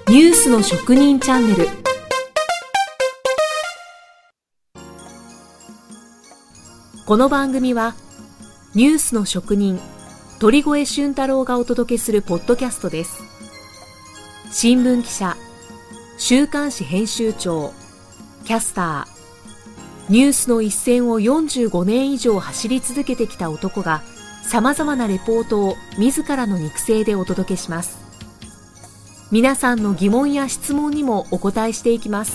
ニュースの職人チャンネル。この番組はニュースの職人鳥越俊太郎がお届けするポッドキャストです。新聞記者、週刊誌編集長、キャスター、ニュースの一線を45年以上走り続けてきた男がさまざまなレポートを自らの肉声でお届けします。皆さんの疑問や質問にもお答えしていきます。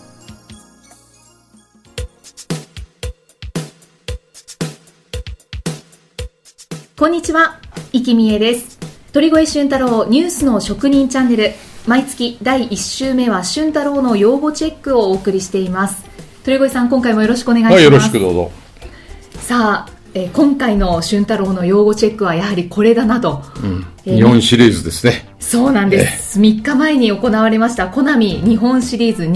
こんにちは、生きみえです。鳥越俊太郎ニュースの職人チャンネル、毎月第1週目は俊太郎の用語チェックをお送りしています。鳥越さん、今回もよろしくお願いします。はい、 よろしくどうぞ。 さあ、今回の俊太郎の用語チェックはやはりこれだなと、 日本シリーズですね。 そうなんです、3日前に行われましたコナミ日本シリーズ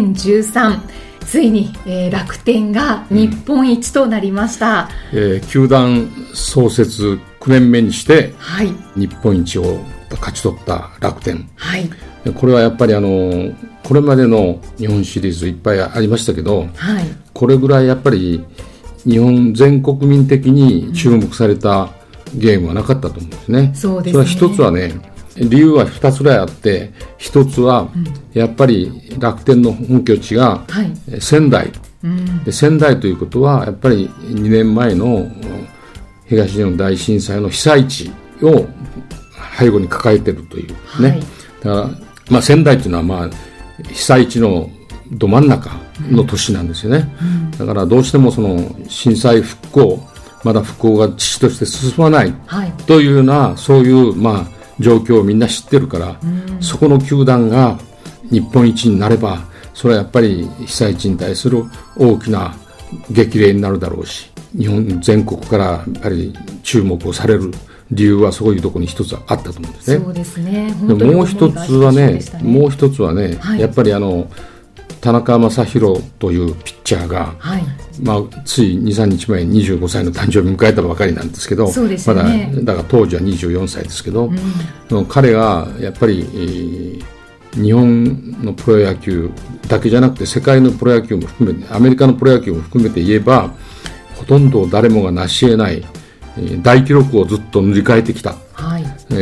2013、ついに、楽天が日本一となりました。 球団創設9年目にして、 はい、 日本一を勝ち取った楽天、 はい、 これはやっぱりこれまでの日本シリーズいっぱいありましたけど、 はい、 これぐらいやっぱり日本全国民的に注目されたゲームはなかったと思うんですね。 そうですね。 それは一つはね、理由は2つぐらいあって、一つはやっぱり楽天の本拠地が仙台、で仙台ということはやっぱり2年前の東日本大震災の被災地を背後に抱えているというね、はい、だから仙台というのは被災地のど真ん中の都市なんですよね、だからどうしてもその震災復興、まだ復興が遅々として進まないというような、そういう状況をみんな知ってるから、そこの球団が日本一になれば、それはやっぱり被災地に対する大きな激励になるだろうし、日本全国からやっぱり注目をされる理由はそういうところに一つあったと思うんですね。 そうですね。 もう一つはね、はい、やっぱり田中将大というピッチャーが、はい、つい 2,3 日前に25歳の誕生日を迎えたばかりなんですけど、 そうですね、 だから当時は24歳ですけど、彼がやっぱり、日本のプロ野球だけじゃなくて世界のプロ野球も含めて、アメリカのプロ野球も含めて言えば、ほとんど誰もが成し得ない大記録をずっと塗り替えてきた、はい、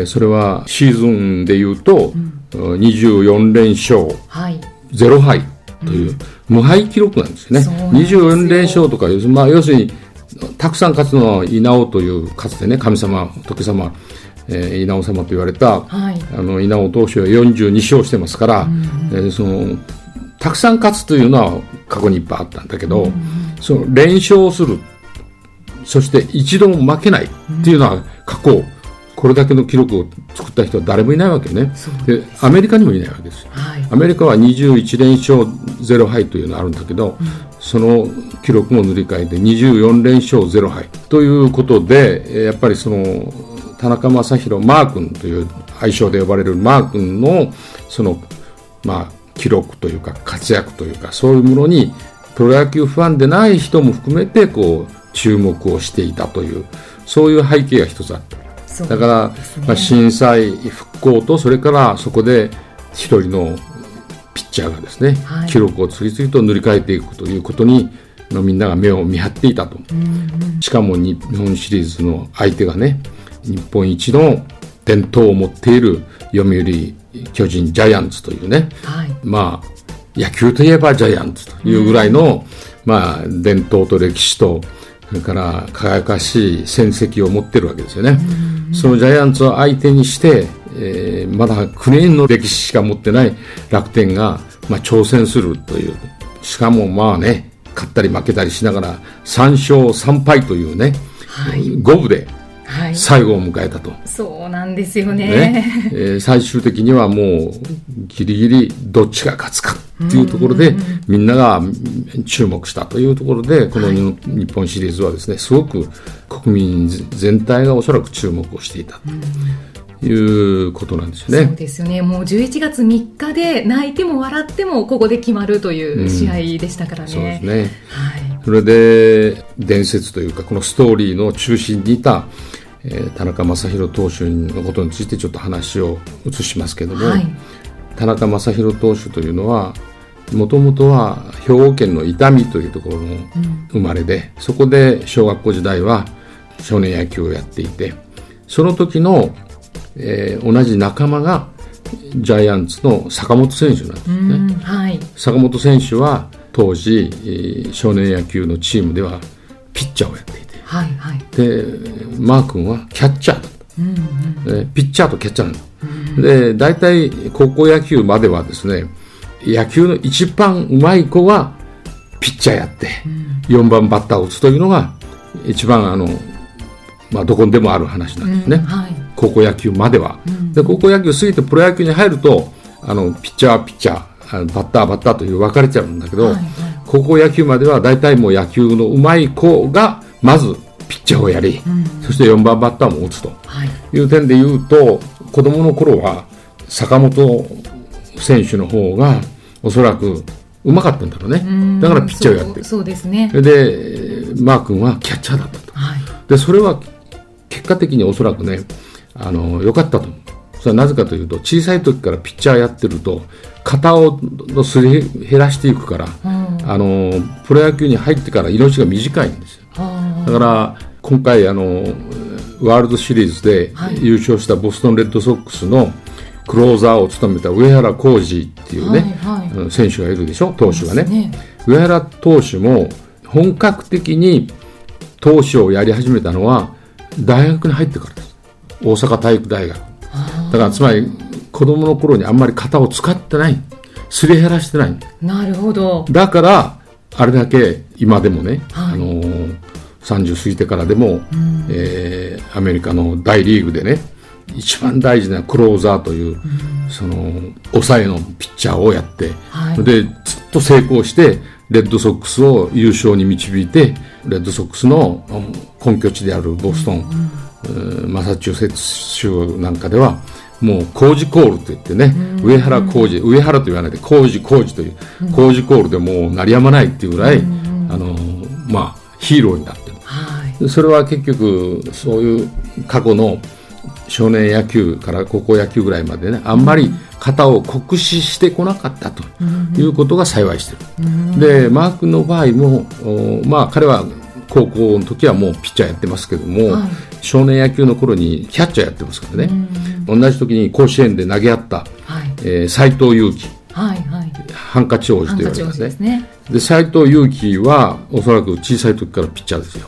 それはシーズンでいうと、24連勝、はい、0敗という無敗記録なんですよね。24連勝とか、要するにたくさん勝つのは稲尾という、かつてね、神様、仏様、稲尾様と言われた、はい、稲尾投手は42勝してますから、たくさん勝つというのは過去にいっぱいあったんだけど、その連勝する、そして一度も負けないっていうのは過去、これだけの記録を作った人は誰もいないわけね。で、アメリカにもいないわけです、はい、アメリカは21連勝0敗というのがあるんだけど、その記録も塗り替えて24連勝0敗ということで、やっぱりその田中将大マー君という愛称で呼ばれるマー君のその記録というか活躍というか、そういうものにプロ野球ファンでない人も含めて注目をしていたという、そういう背景が一つあった。だから、震災復興と、それからそこで一人のピッチャーがですね、はい、記録を次々と塗り替えていくということにみんなが目を見張っていたと、しかも日本シリーズの相手がね、日本一の伝統を持っている読売巨人ジャイアンツというね、はい、野球といえばジャイアンツというぐらいの、伝統と歴史と、それから輝かしい戦績を持っているわけですよね。そのジャイアンツを相手にして、まだ9年の歴史しか持ってない楽天が、挑戦するという、しかも勝ったり負けたりしながら3勝3敗というね、はい、五分で最後を迎えたと、はい、 そうなんですよね。 最終的にはもうギリギリどっちが勝つかっていうところで、みんなが注目したというところで、この日本シリーズはですね、すごく国民全体がおそらく注目をしていたということなんですよね。 そうですよね。もう11月3日で泣いても笑ってもここで決まるという試合でしたからね。 そうですね、 はい、 それで伝説というか、このストーリーの中心にいた田中将大投手のことについてちょっと話を移しますけども、はい、 田中将大投手というのはもともとは兵庫県の伊丹というところの生まれで、そこで小学校時代は少年野球をやっていて、その時の、同じ仲間がジャイアンツの坂本選手なんですね、はい、坂本選手は当時少年野球のチームではピッチャーをやっていて、はいはい、でマー君はキャッチャーだった、ピッチャーとキャッチャーなんだ、で大体高校野球まではですね、野球の一番うまい子がピッチャーやって、4番バッターを打つというのが一番どこにでもある話なんですね、はい、高校野球までは、で高校野球過ぎてプロ野球に入るとピッチャーはピッチャー、バッターバッターという分かれちゃうんだけど、はいはい、高校野球までは大体もう野球のうまい子がまずピッチャーをやり、そして4番バッターも打つという点でいうと、子供の頃は坂本選手の方がおそらくうまかったんだろうね。だからピッチャーをやってる。 そうですね。 でマー君はキャッチャーだったと、はい、でそれは結果的におそらくね良かったと思う。それはなぜかというと、小さい時からピッチャーやってると肩をすり減らしていくから、プロ野球に入ってから命が短いんですよ。だから今回ワールドシリーズで優勝したボストンレッドソックスのクローザーを務めた上原浩二っていうね、はいはい、選手がいるでしょ、投手がね。上原投手も本格的に投手をやり始めたのは大学に入ってからです。大阪体育大学だから、つまり子供の頃にあんまり肩を使ってない、すり減らしてない。 なるほど。 だからあれだけ今でもね、はい、30過ぎてからでも、アメリカの大リーグでね、一番大事なクローザーという、その抑えのピッチャーをやって、はい、でずっと成功してレッドソックスを優勝に導いて、レッドソックスの本拠地であるボストン、マサチューセッツ州なんかではもうコージコールといってね、上原浩二、上原と言わないでコージというコージコールでもう鳴りやまないっていうぐらい、ヒーローになってる、はい、それは結局そういう過去の少年野球から高校野球ぐらいまでね、あんまり肩を酷使してこなかったということが幸いしてる。でマー君の場合も、彼は高校の時はもうピッチャーやってますけども、はい、少年野球の頃にキャッチャーやってますからね。同じ時に甲子園で投げ合った、斎藤佑樹、はいはい、ハンカチ王子と言われてますね。で斎藤佑樹はおそらく小さい時からピッチャーですよ。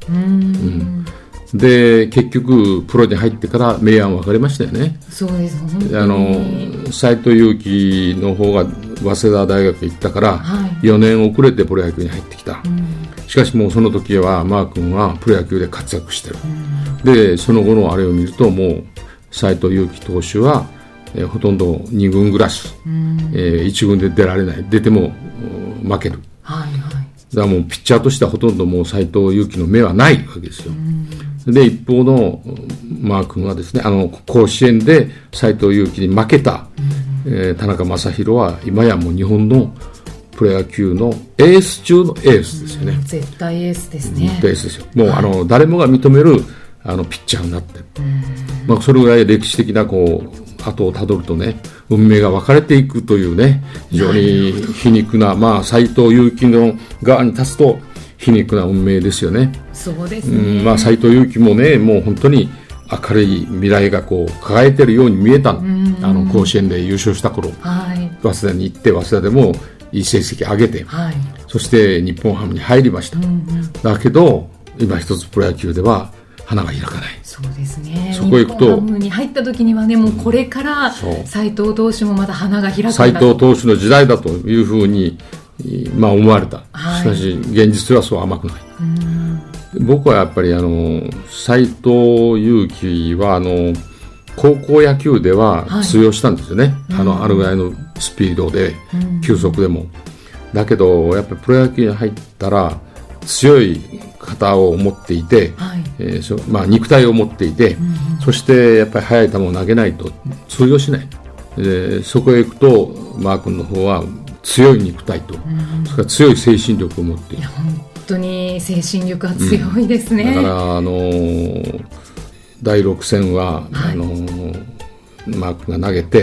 で結局プロに入ってから明暗分かれましたよね。 そうです。本当に斎藤佑樹の方が早稲田大学行ったから、4年遅れてプロ野球に入ってきた。しかしもうその時はマー君はプロ野球で活躍してる。でその後のあれを見ると、もう斎藤佑樹投手は、ほとんど2軍暮らし、1軍で出られない、出ても負ける、はいはい、だからもうピッチャーとしてはほとんどもう斎藤佑樹の目はないわけですよ。で一方のマー君はですね、甲子園で斎藤佑樹に負けた、田中将大は今やもう日本のプロ野球のエース中のエースですよね。 絶対エースですね。 絶対エースですよ。もう、誰もが認めるピッチャーになってる。それぐらい歴史的な後をたどるとね、運命が分かれていくというね、非常に皮肉な、斎藤佑樹の側に立つと皮肉な運命ですよね。 そうですね。 斎藤佑樹もね、もう本当に明るい未来が輝いてるように見えた。甲子園で優勝した頃、早稲田に行って、早稲田でもいい成績上げて、そして日本ハムに入りました。だけど今一つプロ野球では花が開かない。 そうですね。 そこへ行くと、 日本ハムに入った時にはね、もうこれから斎藤投手もまだ花が開くんだと。 斎藤投手の時代だというふうに思われた。しかし現実ではそう甘くない。僕はやっぱり斎藤佑樹は高校野球では通用したんですよね。あるぐらいのスピードで、球速でも。だけどやっぱりプロ野球に入ったら強い肩を持っていて、肉体を持っていて、そしてやっぱり速い球を投げないと通用しない。そこへ行くとマー君の方は強い肉体と、それから強い精神力を持っている。 本当に精神力は強いですね。 だから第6戦は、マー君が投げて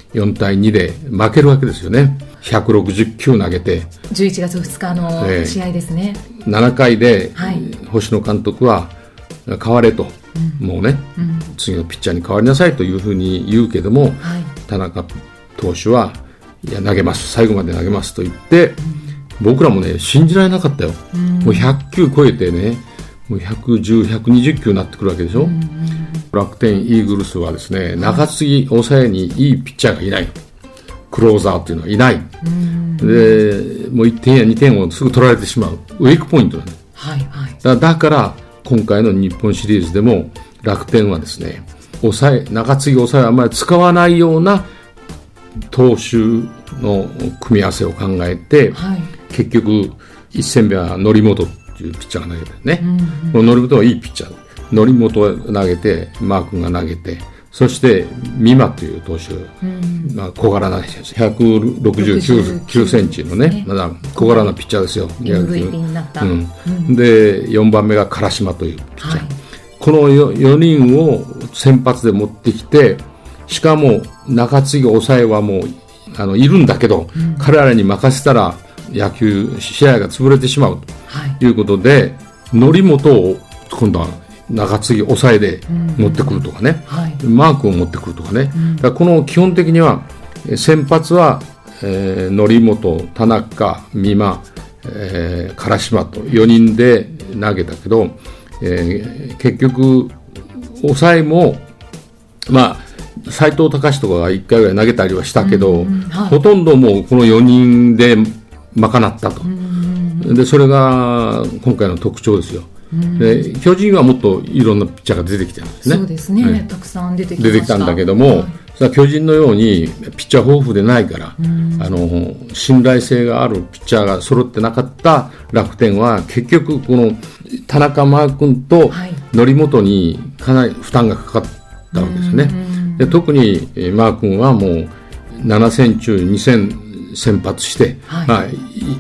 4対2で負けるわけですよね。160球投げて 11月2日の試合ですね、 7回で星野監督は変われと、もうね、次のピッチャーに変わりなさいというふうに言うけども、田中投手はいや投げます、最後まで投げますと言って、僕らもね信じられなかったよ、もう100球超えてね、もう110、120球になってくるわけでしょ、楽天イーグルスはですね、中継ぎ抑えにいいピッチャーがいない、クローザーっていうのはいない、でもう1点や2点をすぐ取られてしまうウェイクポイントなんです、だから今回の日本シリーズでも楽天はですね、中継ぎ抑えをあんまり使わないような投手の組み合わせを考えて、結局1戦目は則本っていうピッチャーが投げてね、この則本はいいピッチャー、則本を投げてマー君が投げて、そして美馬という投手、小柄な169センチのね、まだ小柄なピッチャーですよ。 MVP になった、 で4番目が唐島というピッチャー、この 4人を先発で持ってきて、しかも中継ぎ抑えはもういるんだけど、彼らに任せたら野球試合が潰れてしまうということで、則本を今度は中継ぎ抑えで持ってくるとかね、マークを持ってくるとかね、だからこの基本的には先発は、則本、田中、美馬、唐島と4人で投げたけど、結局抑えも斉藤隆とかが1回ぐらい投げたりはしたけど、ほとんどもうこの4人で賄ったと、でそれが今回の特徴ですよ。で巨人はもっといろんなピッチャーが出てきてるんですね。 そうですね、たくさん出てきたんだけども、巨人のようにピッチャー豊富でないから、信頼性があるピッチャーが揃ってなかった楽天は、結局この田中マー君と則本にかなり負担がかかったわけですね。で特にマー君はもう7戦中2戦先発して、1勝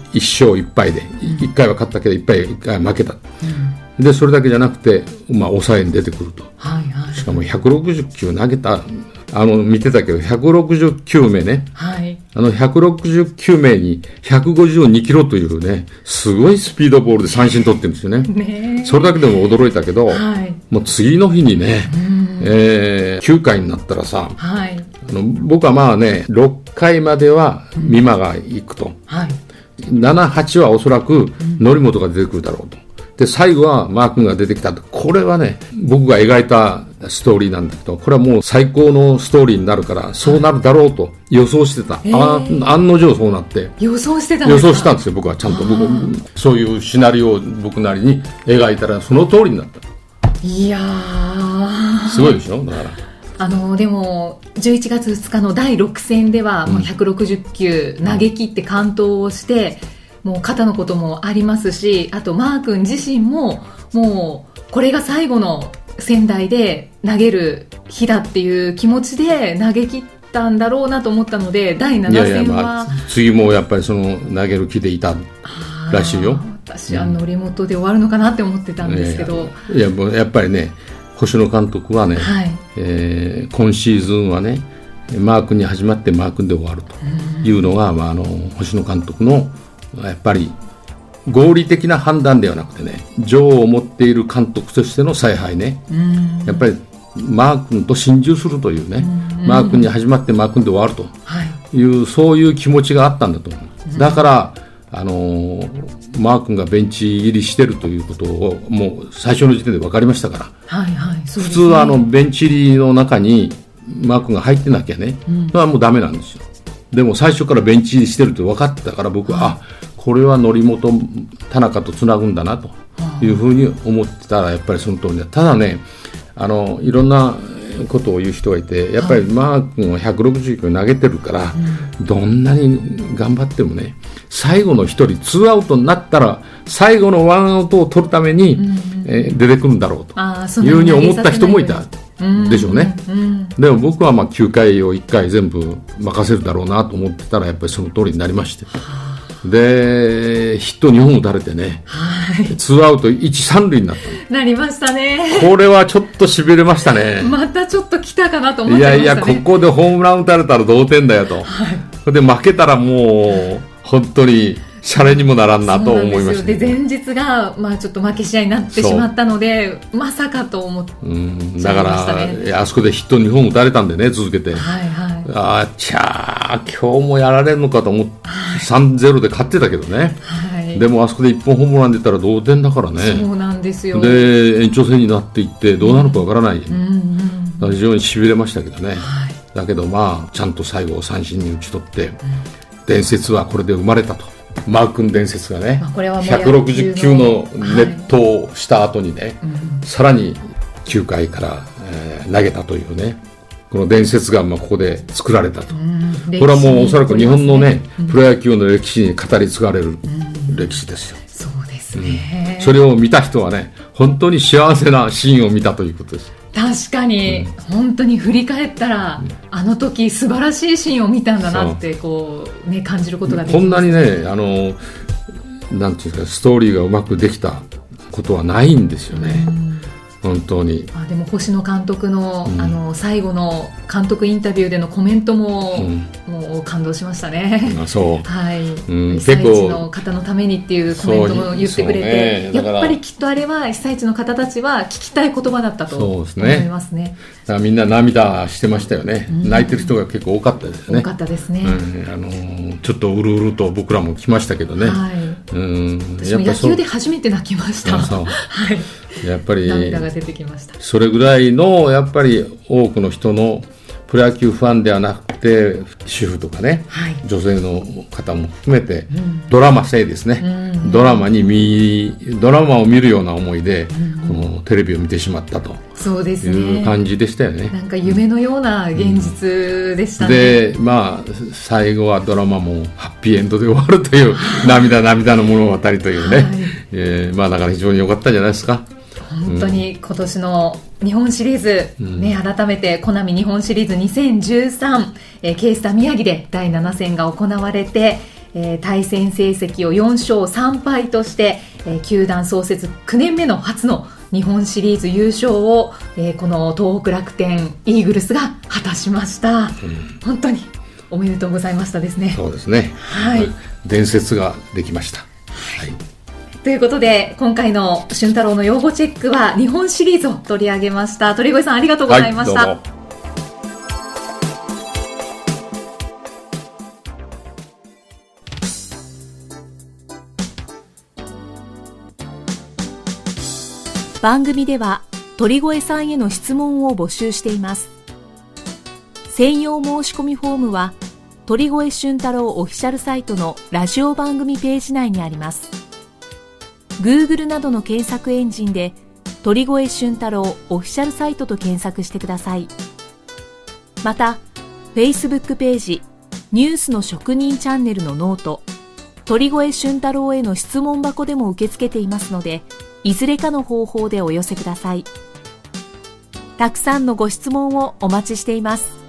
1敗で、1回は勝ったけど1回は負けた、でそれだけじゃなくて、抑えに出てくると、しかも160球投げた、見てたけど160球目ね、160球目に152キロというね、すごいスピードボールで三振取ってるんですよね。それだけでも驚いたけど、もう次の日にね、9回になったらさ、僕は6回までは美馬が行くと、7、8はおそらく則本が出てくるだろうと、で最後はマー君が出てきたと。これはね、僕が描いたストーリーなんだけど、これはもう最高のストーリーになるから、そうなるだろうと予想してた。案の定そうなって予想してたんですか？ 予想したんですよ。僕はちゃんとそういうシナリオを僕なりに描いたらその通りになった。 いやーすごいでしょ。だからでも11月2日の第6戦ではもう160球投げ切って完投をして、もう肩のこともありますし、あとマー君自身ももうこれが最後の仙台で投げる日だっていう気持ちで投げ切ったんだろうなと思ったので、第7戦は次もやっぱりその投げる気でいたらしいよ。 私は則本で終わるのかなって思ってたんですけど、 もうやっぱりね、星野監督はね、今シーズンはね、マー君に始まってマー君で終わるというのが、星野監督のやっぱり合理的な判断ではなくてね、情を持っている監督としての采配ね、やっぱりマー君と心中するというね、マー君に始まってマー君で終わるという、そういう気持ちがあったんだと思う。だからマー君がベンチ入りしてるということをもう最初の時点で分かりましたから、普通はベンチ入りの中にマー君が入ってなきゃね、それはもうダメなんですよ。でも最初からベンチ入りしてると分かってたから、僕はこれは則本、田中とつなぐんだなというふうに思ってたら、やっぱりその通りだ。ただね、いろんなことを言う人がいて、やっぱりマー君は160球投げてるから、どんなに頑張ってもね、最後の1人2アウトになったら最後の1アウトを取るために、出てくるんだろうというふうに思った人もいたでしょうね。でも僕は9回を1回全部任せるだろうなと思ってたら、やっぱりその通りになりまして、 でヒット2本打たれてね、 はい、 2アウト1、3塁になったなりましたね。 これはちょっとしびれましたね。 またちょっと来たかなと思ってましたね。 いやいや、ここでホームラン打たれたら同点だよと、で負けたらもう本当にシャレにもならんなと思いました、ね。 で前日が、ちょっっと負け試合になってしまったので、まさかと思ってしまいましたね。 だからあそこでヒット2本打たれたんでね、続けて、あちゃー今日もやられるのかと思って、3-0で勝ってたけどね、でもあそこで1本ホームラン出たら同点だからね。 そうなんですよ。 で延長戦になっていってどうなるかわからない、だから非常にしびれましたけどね、だけどちゃんと最後を三振に打ち取って、伝説はこれで生まれたと。マー君伝説がね、 これは 160球の熱投をした後にね、さらに9回から、投げたというね、この伝説がここで作られたと、これはもうおそらく日本のね、プロ野球の歴史に語り継がれる歴史ですよ。 そうですね、 それを見た人はね、本当に幸せなシーンを見たということです。 確かに、本当に振り返ったら、あの時素晴らしいシーンを見たんだなって感じることができます。 こんなにね、なんていうかストーリーがうまくできたことはないんですよね、本当に。 でも星野監督の、最後の監督インタビューでのコメントも、もう感動しましたね。 そう、 被災地の方のためにっていうコメントも言ってくれて、やっぱりきっとあれは被災地の方たちは聞きたい言葉だったと思いますね。 だからみんな涙してましたよね、泣いてる人が結構多かったですよね。 多かったですね、 ちょっとうるうると僕らも来ましたけどね、 私も野球で初めて泣きました。 やっぱり涙が出てきました。 それぐらいのやっぱり多くの人のプロ野球ファンではなくて、主婦とかね、女性の方も含めて、ドラマ性ですね、ドラマを見るような思いで、このテレビを見てしまったという感じでしたよね。 なんか夢のような現実でしたね。 で最後はドラマもハッピーエンドで終わるという涙の物語というね、だから非常に良かったんじゃないですか。 本当に今年の日本シリーズ、改めてコナミ日本シリーズ2013、ケースタ宮城で第7戦が行われて、対戦成績を4勝3敗として、球団創設9年目の初の日本シリーズ優勝を、この東北楽天イーグルスが果たしました、本当におめでとうございましたですね。 そうですね、伝説ができました、 ということで今回の俊太郎の用語チェックは日本シリーズを取り上げました。鳥越さんありがとうございました。 どうも。 番組では鳥越さんへの質問を募集しています。専用申し込みフォームは鳥越俊太郎オフィシャルサイトのラジオ番組ページ内にあります。Google などの検索エンジンで鳥越俊太郎オフィシャルサイトと検索してください。また Facebook ページニュースの職人チャンネルのノート鳥越俊太郎への質問箱でも受け付けていますので、いずれかの方法でお寄せください。たくさんのご質問をお待ちしています。